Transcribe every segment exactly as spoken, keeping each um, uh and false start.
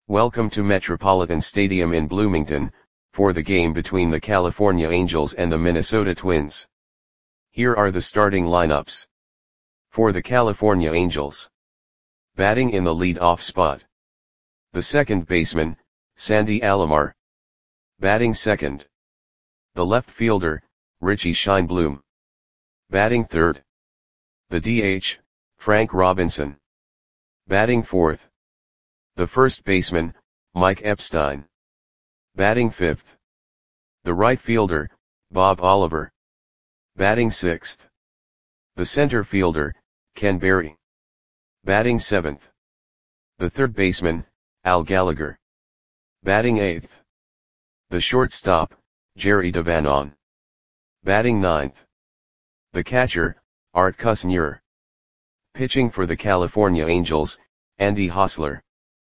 Welcome to Metropolitan Stadium in Bloomington, for the game between the California Angels and the Minnesota Twins. Here are the starting lineups. For the California Angels. Batting in the lead-off spot. The second baseman, Sandy Alomar. Batting second. The left fielder, Richie Scheinblum. Batting third. The D H, Frank Robinson. Batting fourth. The first baseman, Mike Epstein. Batting fifth. The right fielder, Bob Oliver. Batting sixth. The center fielder, Ken Berry. Batting seventh. The third baseman, Al Gallagher. Batting eighth. The shortstop, Jerry DeVanon. Batting ninth. The catcher, Art Kusnier. Pitching for the California Angels, Andy Hosler.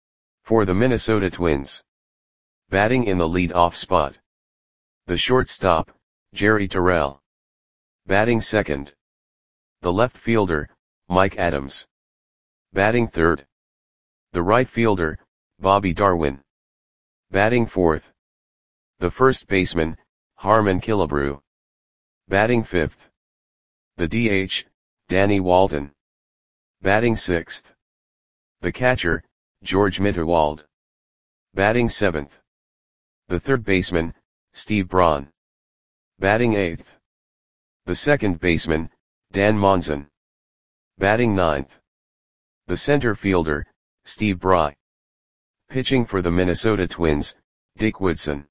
For the Minnesota Twins. Batting in the lead-off spot. The shortstop, Jerry Terrell. Batting second. The left fielder, Mike Adams. Batting third. The right fielder, Bobby Darwin. Batting fourth. The first baseman, Harmon Killebrew. Batting fifth. The D H, Danny Walton. Batting sixth. The catcher, George Mitterwald. Batting seventh. The third baseman, Steve Braun. Batting eighth. The second baseman, Dan Monson. Batting ninth. The center fielder, Steve Bry. Pitching for the Minnesota Twins, Dick Woodson.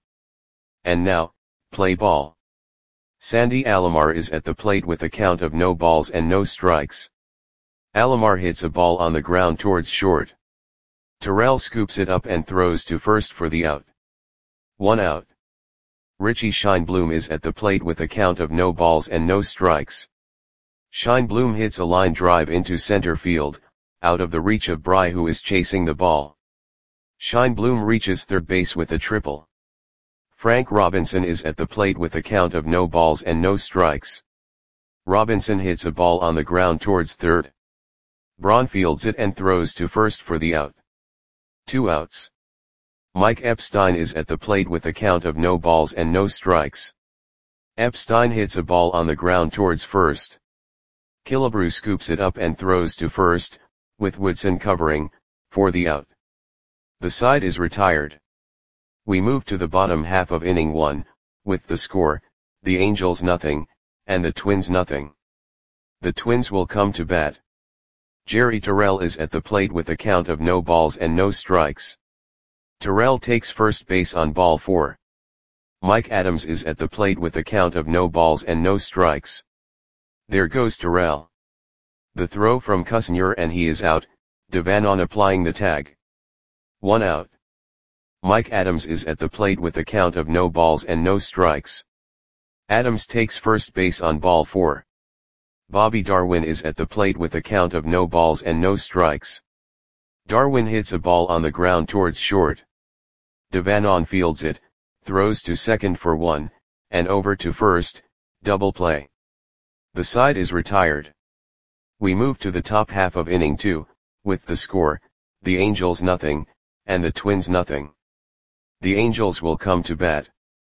And now, play ball. Sandy Alomar is at the plate with a count of no balls and no strikes. Alomar hits a ball on the ground towards short. Terrell scoops it up and throws to first for the out. One out. Richie Scheinblum is at the plate with a count of no balls and no strikes. Scheinblum hits a line drive into center field, out of the reach of Bry, who is chasing the ball. Scheinblum reaches third base with a triple. Frank Robinson is at the plate with a count of no balls and no strikes. Robinson hits a ball on the ground towards third. Braun fields it and throws to first for the out. Two outs. Mike Epstein is at the plate with a count of no balls and no strikes. Epstein hits a ball on the ground towards first. Killebrew scoops it up and throws to first, with Woodson covering, for the out. The side is retired. We move to the bottom half of inning one, with the score, the Angels nothing, and the Twins nothing. The Twins will come to bat. Jerry Terrell is at the plate with a count of no balls and no strikes. Terrell takes first base on ball four. Mike Adams is at the plate with a count of no balls and no strikes. There goes Terrell. The throw from Kusnier and he is out, DeVanon applying the tag. One out. Mike Adams is at the plate with a count of no balls and no strikes. Adams takes first base on ball four. Bobby Darwin is at the plate with a count of no balls and no strikes. Darwin hits a ball on the ground towards short. DeVanon fields it, throws to second for one, and over to first, double play. The side is retired. We move to the top half of inning two, with the score, the Angels nothing, and the Twins nothing. The Angels will come to bat.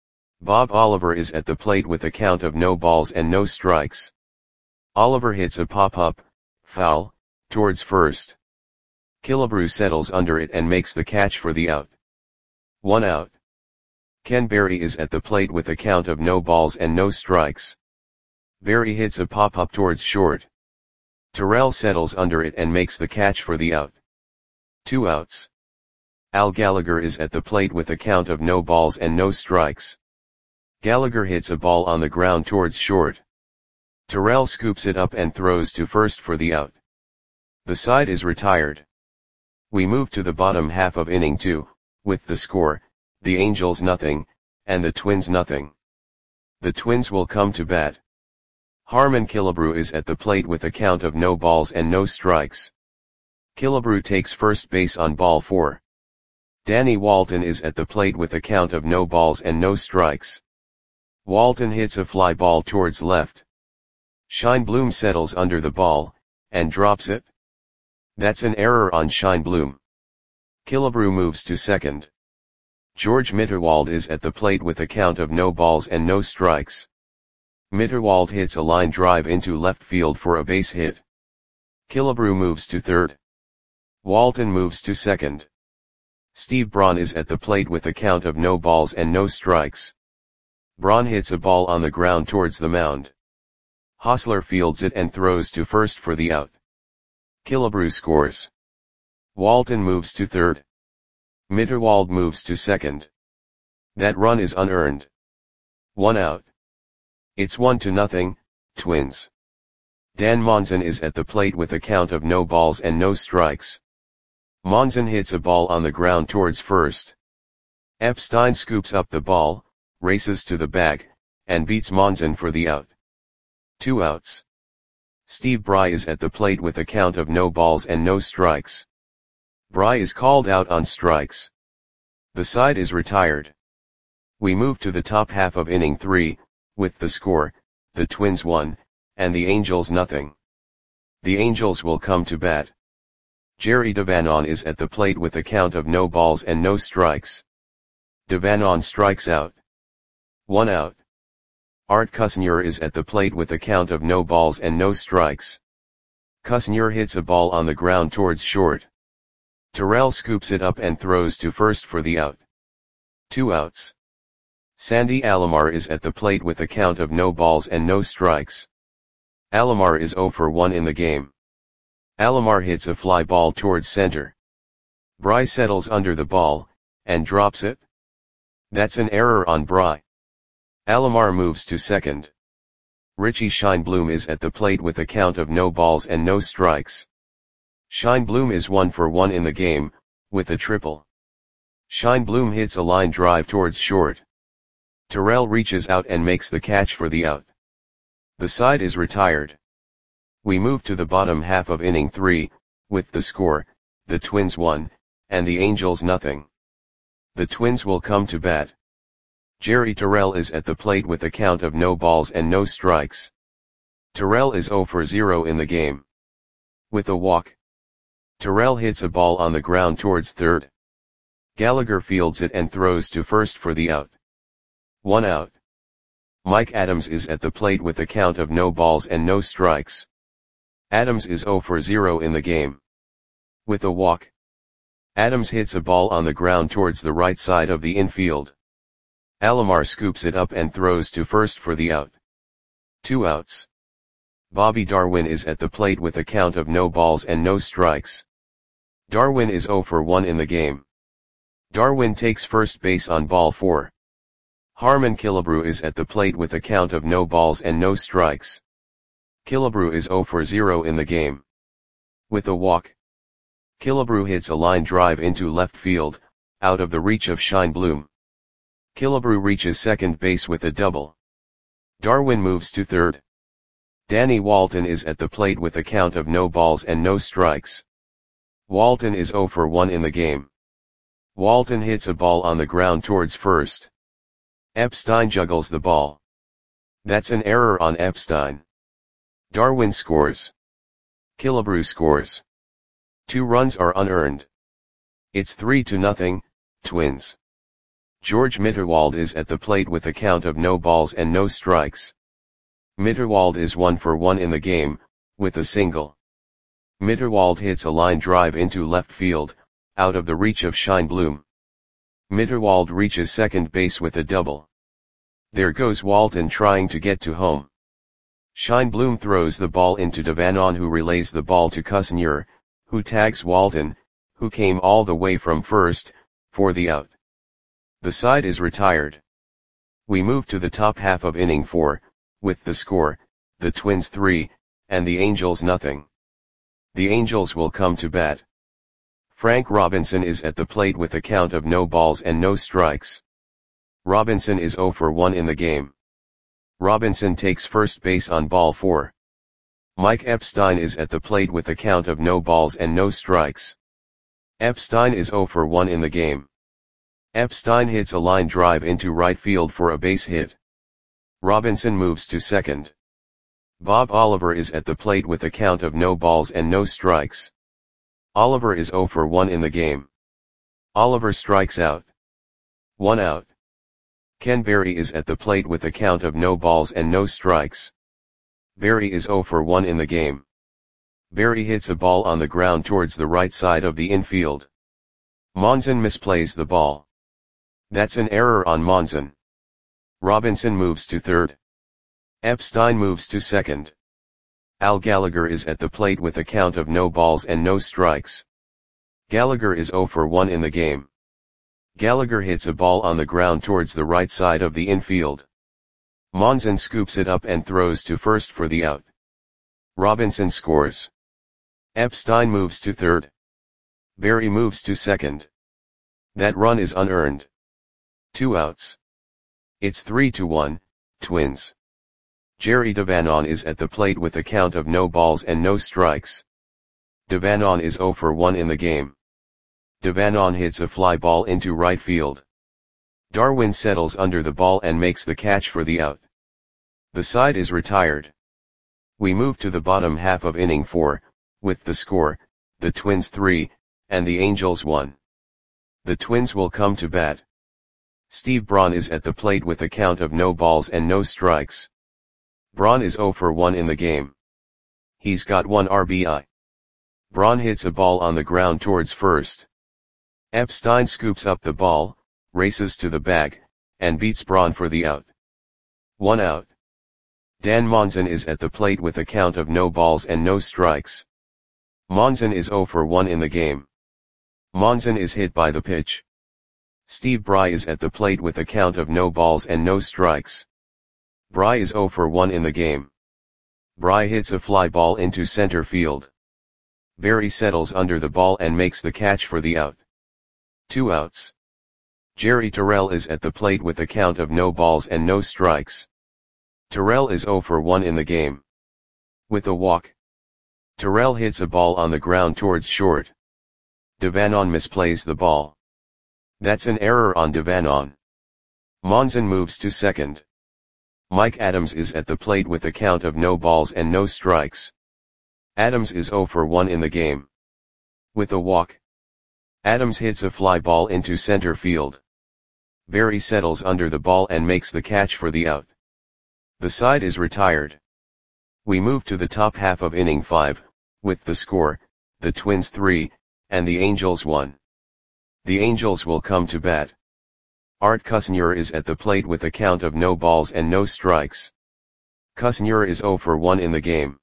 Bob Oliver is at the plate with a count of no balls and no strikes. Oliver hits a pop-up, foul, towards first. Killebrew settles under it and makes the catch for the out. One out. Ken Berry is at the plate with a count of no balls and no strikes. Berry hits a pop-up towards short. Terrell settles under it and makes the catch for the out. Two outs. Al Gallagher is at the plate with a count of no balls and no strikes. Gallagher hits a ball on the ground towards short. Terrell scoops it up and throws to first for the out. The side is retired. We move to the bottom half of inning two, with the score, the Angels nothing, and the Twins nothing. The Twins will come to bat. Harmon Killebrew is at the plate with a count of no balls and no strikes. Killebrew takes first base on ball four. Danny Walton is at the plate with a count of no balls and no strikes. Walton hits a fly ball towards left. Scheinblum settles under the ball, and drops it. That's an error on Scheinblum. Killebrew moves to second. George Mitterwald is at the plate with a count of no balls and no strikes. Mitterwald hits a line drive into left field for a base hit. Killebrew moves to third. Walton moves to second. Steve Braun is at the plate with a count of no balls and no strikes. Braun hits a ball on the ground towards the mound. Hosler fields it and throws to first for the out. Killebrew scores. Walton moves to third. Mitterwald moves to second. That run is unearned. One out. It's one to nothing, Twins. Dan Monson is at the plate with a count of no balls and no strikes. Monson hits a ball on the ground towards first. Epstein scoops up the ball, races to the bag, and beats Monson for the out. Two outs. Steve Bry is at the plate with a count of no balls and no strikes. Bry is called out on strikes. The side is retired. We move to the top half of inning three, with the score, the Twins one, and the Angels nothing. The Angels will come to bat. Jerry Devanon is at the plate with a count of no balls and no strikes. Devanon strikes out. One out. Art Kusnier is at the plate with a count of no balls and no strikes. Kusnier hits a ball on the ground towards short. Terrell scoops it up and throws to first for the out. Two outs. Sandy Alomar is at the plate with a count of no balls and no strikes. Alomar is oh for one in the game. Alomar hits a fly ball towards center. Bry settles under the ball, and drops it. That's an error on Bry. Alomar moves to second. Richie Scheinblum is at the plate with a count of no balls and no strikes. Scheinblum is one for one in the game, with a triple. Scheinblum hits a line drive towards short. Terrell reaches out and makes the catch for the out. The side is retired. We move to the bottom half of inning three, with the score, the Twins one, and the Angels nothing. The Twins will come to bat. Jerry Terrell is at the plate with a count of no balls and no strikes. Terrell is oh for zero in the game. With a walk. Terrell hits a ball on the ground towards third. Gallagher fields it and throws to first for the out. One out. Mike Adams is at the plate with a count of no balls and no strikes. Adams is oh for zero in the game. With a walk. Adams hits a ball on the ground towards the right side of the infield. Alomar scoops it up and throws to first for the out. Two outs. Bobby Darwin is at the plate with a count of no balls and no strikes. Darwin is oh for one in the game. Darwin takes first base on ball four. Harmon Killebrew is at the plate with a count of no balls and no strikes. Killebrew is oh for zero in the game. With a walk. Killebrew hits a line drive into left field, out of the reach of Scheinblum. Killebrew reaches second base with a double. Darwin moves to third. Danny Walton is at the plate with a count of no balls and no strikes. Walton is oh for one in the game. Walton hits a ball on the ground towards first. Epstein juggles the ball. That's an error on Epstein. Darwin scores. Killebrew scores. Two runs are unearned. It's three to nothing, Twins. George Mitterwald is at the plate with a count of no balls and no strikes. Mitterwald is one for one in the game, with a single. Mitterwald hits a line drive into left field, out of the reach of Scheinblum. Mitterwald reaches second base with a double. There goes Walton trying to get to home. Scheinblum throws the ball into Devanon, who relays the ball to Kusnier, who tags Walton, who came all the way from first, for the out. The side is retired. We move to the top half of inning four, with the score, the Twins three, and the Angels nothing. The Angels will come to bat. Frank Robinson is at the plate with a count of no balls and no strikes. Robinson is oh for one in the game. Robinson takes first base on ball four. Mike Epstein is at the plate with a count of no balls and no strikes. Epstein is oh for one in the game. Epstein hits a line drive into right field for a base hit. Robinson moves to second. Bob Oliver is at the plate with a count of no balls and no strikes. Oliver is oh for one in the game. Oliver strikes out. One out. Ken Berry is at the plate with a count of no balls and no strikes. Berry is zero for one in the game. Berry hits a ball on the ground towards the right side of the infield. Monzon misplays the ball. That's an error on Monzon. Robinson moves to third. Epstein moves to second. Al Gallagher is at the plate with a count of no balls and no strikes. Gallagher is zero for one in the game. Gallagher hits a ball on the ground towards the right side of the infield. Monzon scoops it up and throws to first for the out. Robinson scores. Epstein moves to third. Berry moves to second. That run is unearned. Two outs. It's three to one, Twins. Jerry Devanon is at the plate with a count of no balls and no strikes. Devanon is zero for one in the game. Devanon hits a fly ball into right field. Darwin settles under the ball and makes the catch for the out. The side is retired. We move to the bottom half of inning four, with the score, the Twins three, and the Angels one. The Twins will come to bat. Steve Braun is at the plate with a count of no balls and no strikes. Braun is zero for one in the game. He's got one R B I. Braun hits a ball on the ground towards first. Epstein scoops up the ball, races to the bag, and beats Braun for the out. One out. Dan Monzon is at the plate with a count of no balls and no strikes. Monzon is zero for one in the game. Monzon is hit by the pitch. Steve Bry is at the plate with a count of no balls and no strikes. Bry is zero for one in the game. Bry hits a fly ball into center field. Berry settles under the ball and makes the catch for the out. Two outs. Jerry Terrell is at the plate with a count of no balls and no strikes. Terrell is zero for one in the game. With a walk. Terrell hits a ball on the ground towards short. Devanon misplays the ball. That's an error on Devanon. Monzon moves to second. Mike Adams is at the plate with a count of no balls and no strikes. Adams is zero for one in the game. With a walk. Adams hits a fly ball into center field. Berry settles under the ball and makes the catch for the out. The side is retired. We move to the top half of inning five, with the score, the Twins three, and the Angels one. The Angels will come to bat. Art Kusnyer is at the plate with a count of no balls and no strikes. Kusnyer is zero for one in the game.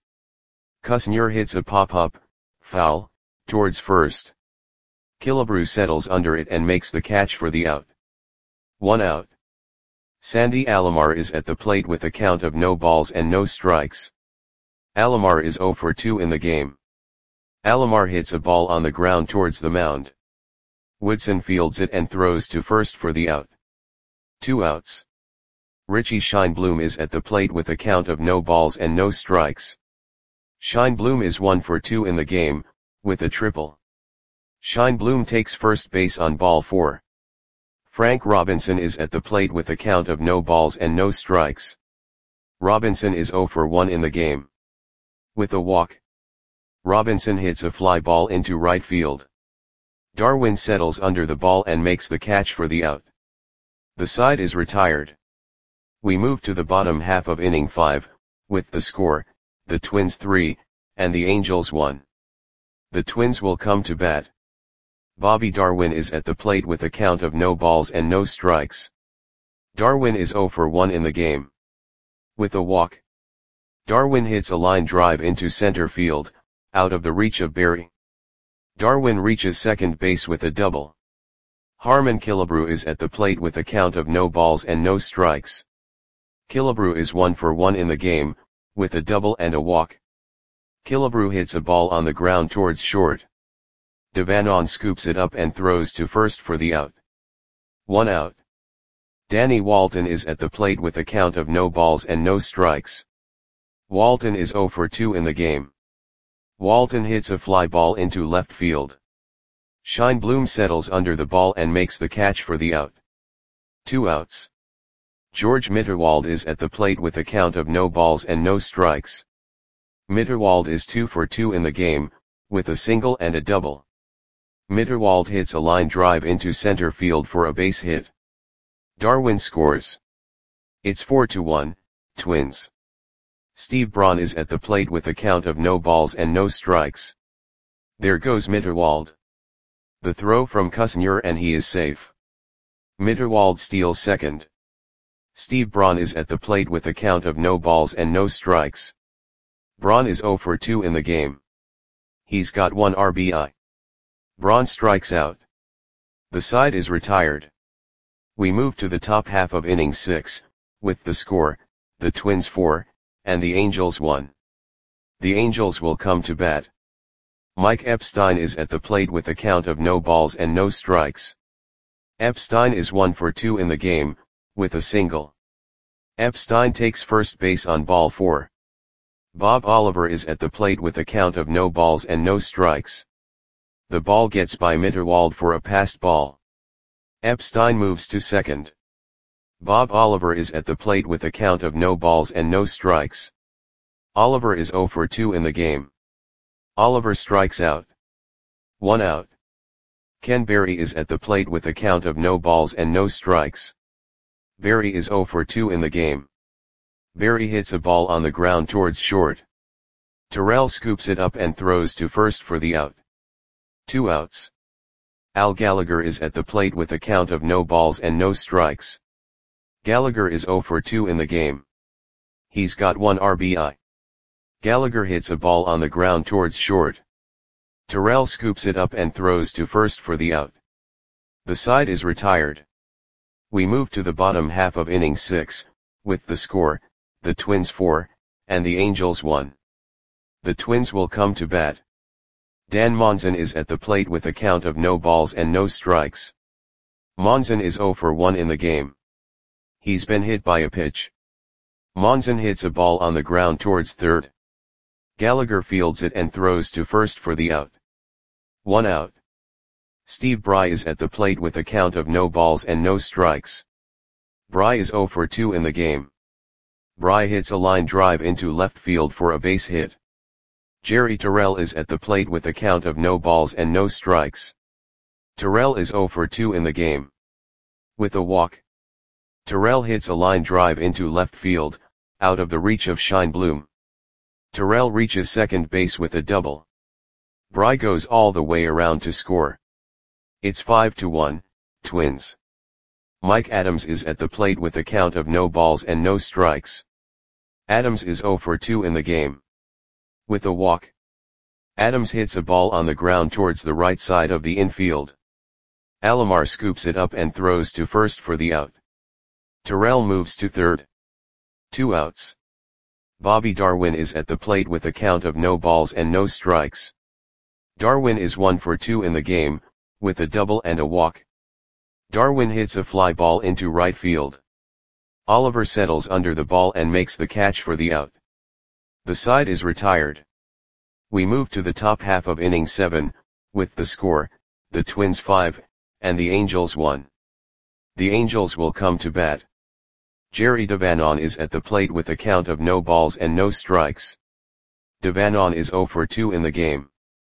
Kusnyer hits a pop-up, foul, towards first. Killebrew settles under it and makes the catch for the out. One out. Sandy Alomar is at the plate with a count of no balls and no strikes. Alomar is zero for two in the game. Alomar hits a ball on the ground towards the mound. Woodson fields it and throws to first for the out. Two outs. Richie Scheinblum is at the plate with a count of no balls and no strikes. Scheinblum is one for two in the game, with a triple. Scheinblum takes first base on ball four. Frank Robinson is at the plate with a count of no balls and no strikes. Robinson is zero for one in the game. With a walk. Robinson hits a fly ball into right field. Darwin settles under the ball and makes the catch for the out. The side is retired. We move to the bottom half of inning five, with the score, the Twins three, and the Angels one. The Twins will come to bat. Bobby Darwin is at the plate with a count of no balls and no strikes. Darwin is zero for one in the game. With a walk. Darwin hits a line drive into center field, out of the reach of Berry. Darwin reaches second base with a double. Harmon Killebrew is at the plate with a count of no balls and no strikes. Killebrew is one for one in the game, with a double and a walk. Killebrew hits a ball on the ground towards short. Devanon scoops it up and throws to first for the out. One out. Danny Walton is at the plate with a count of no balls and no strikes. Walton is zero for two in the game. Walton hits a fly ball into left field. Scheinblum settles under the ball and makes the catch for the out. Two outs. George Mitterwald is at the plate with a count of no balls and no strikes. Mitterwald is two for two in the game, with a single and a double. Mitterwald hits a line drive into center field for a base hit. Darwin scores. It's four to one, Twins. Steve Braun is at the plate with a count of no balls and no strikes. There goes Mitterwald. The throw from Kusnyer and he is safe. Mitterwald steals second. Steve Braun is at the plate with a count of no balls and no strikes. Braun is zero for two in the game. He's got one R B I. Braun strikes out. The side is retired. We move to the top half of inning six, with the score, the Twins four, and the Angels one. The Angels will come to bat. Mike Epstein is at the plate with a count of no balls and no strikes. Epstein is one for two in the game, with a single. Epstein takes first base on ball four. Bob Oliver is at the plate with a count of no balls and no strikes. The ball gets by Mitterwald for a passed ball. Epstein moves to second. Bob Oliver is at the plate with a count of no balls and no strikes. Oliver is zero for two in the game. Oliver strikes out. One out. Ken Berry is at the plate with a count of no balls and no strikes. Berry is zero for two in the game. Berry hits a ball on the ground towards short. Terrell scoops it up and throws to first for the out. Two outs. Al Gallagher is at the plate with a count of no balls and no strikes. Gallagher is zero for two in the game. He's got one R B I. Gallagher hits a ball on the ground towards short. Terrell scoops it up and throws to first for the out. The side is retired. We move to the bottom half of inning six, with the score, the Twins four, and the Angels one. The Twins will come to bat. Dan Monson is at the plate with a count of no balls and no strikes. Monson is zero for one in the game. He's been hit by a pitch. Monson hits a ball on the ground towards third. Gallagher fields it and throws to first for the out. One out. Steve Bry is at the plate with a count of no balls and no strikes. Bry is zero for two in the game. Bry hits a line drive into left field for a base hit. Jerry Terrell is at the plate with a count of no balls and no strikes. Terrell is zero for two in the game. With a walk. Terrell hits a line drive into left field, out of the reach of Scheinblum. Terrell reaches second base with a double. Bry goes all the way around to score. It's five to one, Twins. Mike Adams is at the plate with a count of no balls and no strikes. Adams is zero for two in the game. With a walk. Adams hits a ball on the ground towards the right side of the infield. Alomar scoops it up and throws to first for the out. Terrell moves to third. Two outs. Bobby Darwin is at the plate with a count of no balls and no strikes. Darwin is one for two in the game, with a double and a walk. Darwin hits a fly ball into right field. Oliver settles under the ball and makes the catch for the out. The side is retired. We move to the top half of inning seven, with the score, the Twins five, and the Angels one. The Angels will come to bat. Jerry Devanon is at the plate with a count of no balls and no strikes. Devanon is zero for two in the game.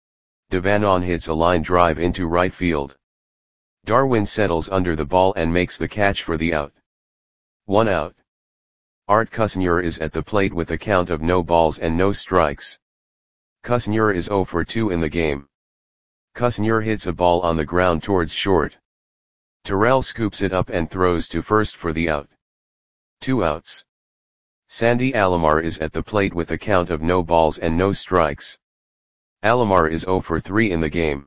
Devanon hits a line drive into right field. Darwin settles under the ball and makes the catch for the out. One out. Art Kusnyer is at the plate with a count of no balls and no strikes. Kusnyer is zero for two in the game. Kusnyer hits a ball on the ground towards short. Terrell scoops it up and throws to first for the out. Two outs. Sandy Alomar is at the plate with a count of no balls and no strikes. Alomar is zero for three in the game.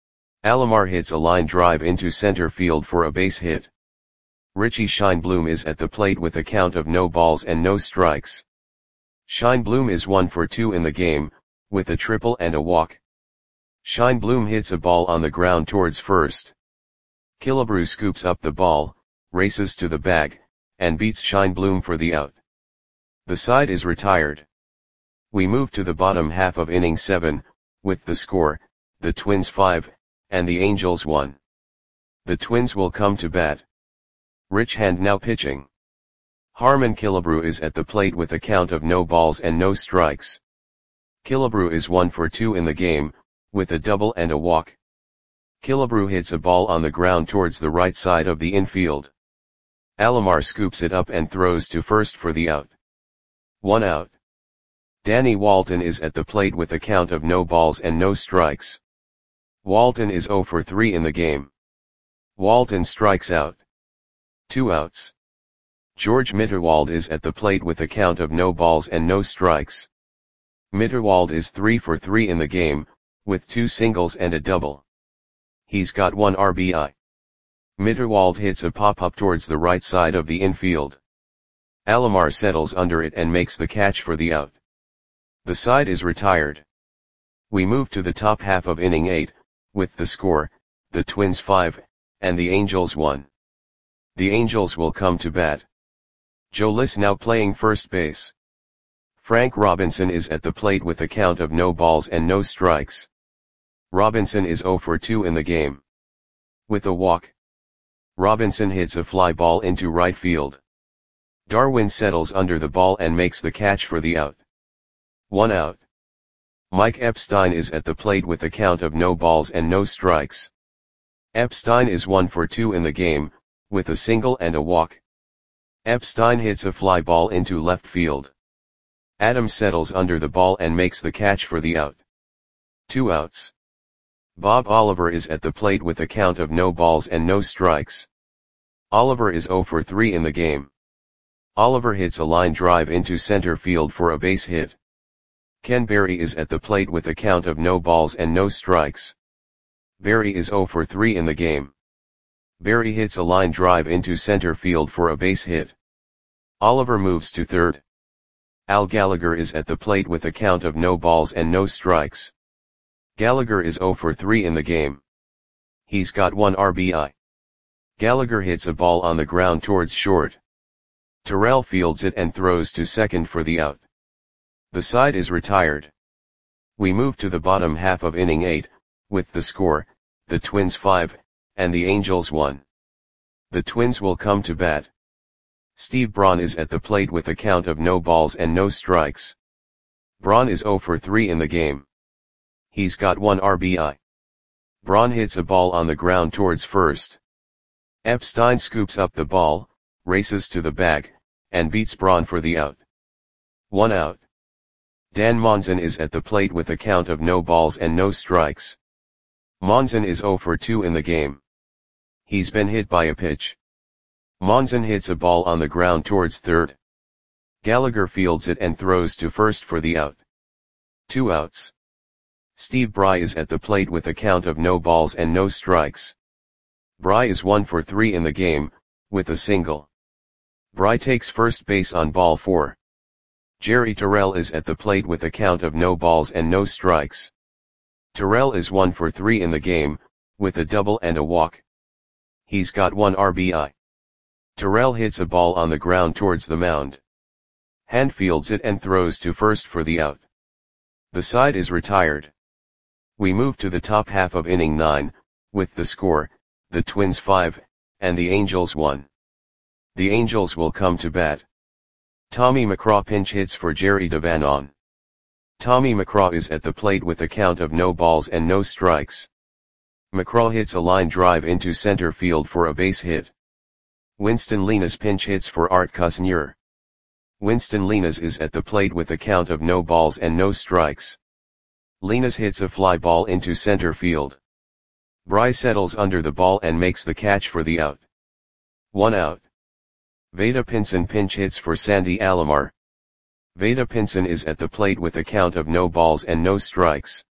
Alomar hits a line drive into center field for a base hit. Richie Scheinblum is at the plate with a count of no balls and no strikes. Scheinblum is one for two in the game, with a triple and a walk. Scheinblum hits a ball on the ground towards first. Killebrew scoops up the ball, races to the bag, and beats Scheinblum for the out. The side is retired. We move to the bottom half of inning seven, with the score, the Twins five, and the Angels one. The Twins will come to bat. Rich Hand now pitching. Harmon Killebrew is at the plate with a count of no balls and no strikes. Killebrew is one for two in the game, with a double and a walk. Killebrew hits a ball on the ground towards the right side of the infield. Alomar scoops it up and throws to first for the out. One out. Danny Walton is at the plate with a count of no balls and no strikes. Walton is zero for three in the game. Walton strikes out. Two outs. George Mitterwald is at the plate with a count of no balls and no strikes. Mitterwald is three for three in the game, with two singles and a double. He's got one R B I. Mitterwald hits a pop-up towards the right side of the infield. Alomar settles under it and makes the catch for the out. The side is retired. We move to the top half of inning eight, with the score, the Twins five, and the Angels one. The Angels will come to bat. Joe Liss now playing first base. Frank Robinson is at the plate with a count of no balls and no strikes. Robinson is zero for two in the game. With a walk, Robinson hits a fly ball into right field. Darwin settles under the ball and makes the catch for the out. One out. Mike Epstein is at the plate with a count of no balls and no strikes. Epstein is one for two in the game, with a single and a walk. Epstein hits a fly ball into left field. Adams settles under the ball and makes the catch for the out. Two outs. Bob Oliver is at the plate with a count of no balls and no strikes. Oliver is zero for three in the game. Oliver hits a line drive into center field for a base hit. Ken Berry is at the plate with a count of no balls and no strikes. Berry is zero for three in the game. Berry hits a line drive into center field for a base hit. Oliver moves to third. Al Gallagher is at the plate with a count of no balls and no strikes. Gallagher is zero for three in the game. He's got one R B I. Gallagher hits a ball on the ground towards short. Terrell fields it and throws to second for the out. The side is retired. We move to the bottom half of inning eight, with the score, the Twins five, and the Angels one. The Twins will come to bat. Steve Braun is at the plate with a count of no balls and no strikes. Braun is zero for three in the game. He's got one R B I. Braun hits a ball on the ground towards first. Epstein scoops up the ball, races to the bag, and beats Braun for the out. One out. Dan Monson is at the plate with a count of no balls and no strikes. Monson is zero for two in the game. He's been hit by a pitch. Monson hits a ball on the ground towards third. Gallagher fields it and throws to first for the out. Two outs. Steve Bry is at the plate with a count of no balls and no strikes. Bry is one for three in the game, with a single. Bry takes first base on ball four. Jerry Terrell is at the plate with a count of no balls and no strikes. Terrell is one for three in the game, with a double and a walk. He's got one R B I. Terrell hits a ball on the ground towards the mound. Hand fields it and throws to first for the out. The side is retired. We move to the top half of inning nine, with the score, the Twins five, and the Angels one. The Angels will come to bat. Tommy McCraw pinch hits for Jerry DeVanon. Tommy McCraw is at the plate with a count of no balls and no strikes. McCraw hits a line drive into center field for a base hit. Winston Linas pinch hits for Art Kusnier. Winston Linas is at the plate with a count of no balls and no strikes. Linas hits a fly ball into center field. Bry settles under the ball and makes the catch for the out. One out. Vada Pinson pinch hits for Sandy Alomar. Vada Pinson is at the plate with a count of no balls and no strikes.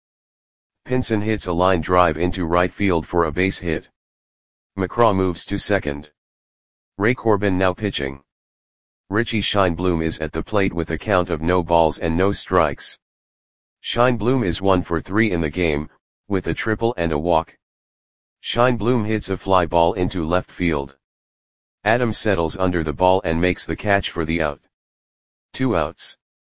Pinson hits a line drive into right field for a base hit. McCraw moves to second. Ray Corbin now pitching. Richie Scheinblum is at the plate with a count of no balls and no strikes. Scheinblum is one for three in the game, with a triple and a walk. Scheinblum hits a fly ball into left field. Adams settles under the ball and makes the catch for the out. Two outs.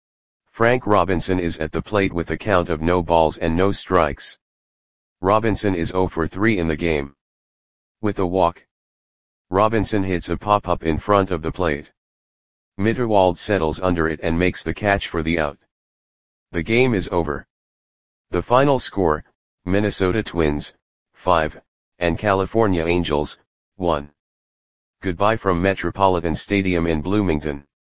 Frank Robinson is at the plate with a count of no balls and no strikes. Robinson is zero for three in the game. With a walk, Robinson hits a pop-up in front of the plate. Mitterwald settles under it and makes the catch for the out. The game is over. The final score, Minnesota Twins, five, and California Angels, one. Goodbye from Metropolitan Stadium in Bloomington.